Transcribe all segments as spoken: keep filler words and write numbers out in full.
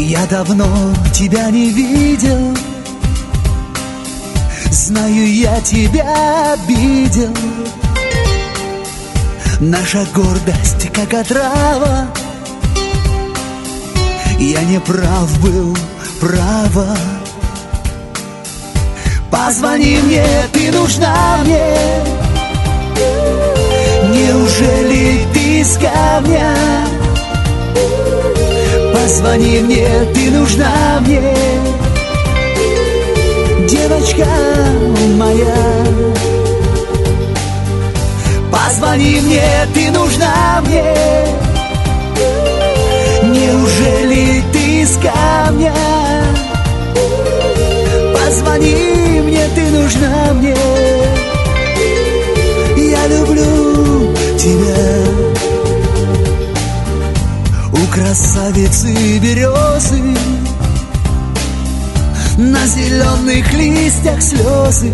Я давно тебя не видел, знаю, я тебя обидел. Наша гордость как отрава, я не прав был, право. Позвони мне, ты нужна мне. Неужели ты с камня? Позвони мне, ты нужна мне. Девочка моя. Позвони мне, ты нужна мне. Неужели ты с камня? Позвони мне, ты нужна мне. Я люблю тебя. У красавицы березы на зеленых листьях слезы.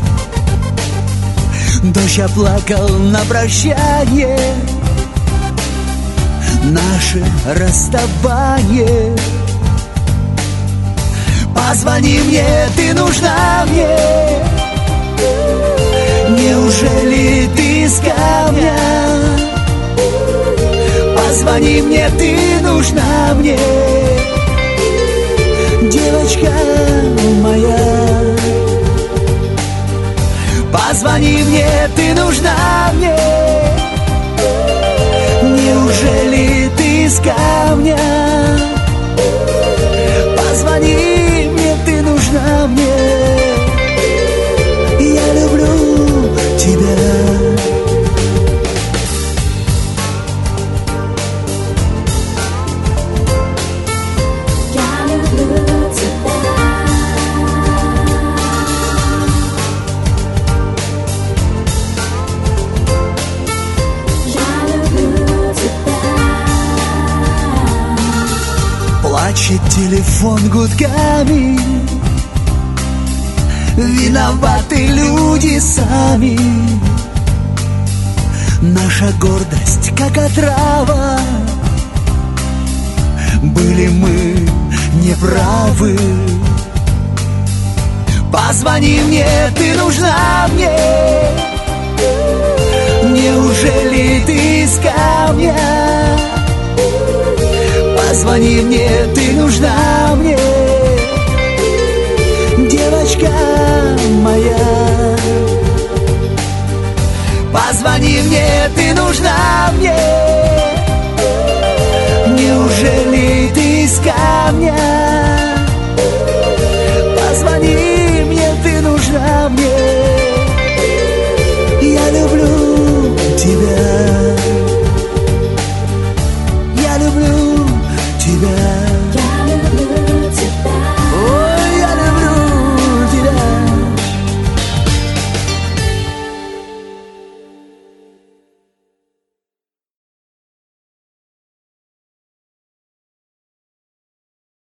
Дождь оплакал на прощание наше расставание. Позвони мне, ты нужна мне. Неужели ты с камня? Позвони мне, ты нужна мне. Девочка моя. Позвони мне, ты нужна мне. Неужели ты с камня? Позвони мне, ты нужна мне. Я люблю тебя. Плачет телефон гудками, виноваты люди сами. Наша гордость как отрава, были мы неправы. Позвони мне, ты нужна мне. Неужели ты с камня? Позвони мне, ты нужна мне. Девочка моя. Позвони мне, ты нужна мне. Неужели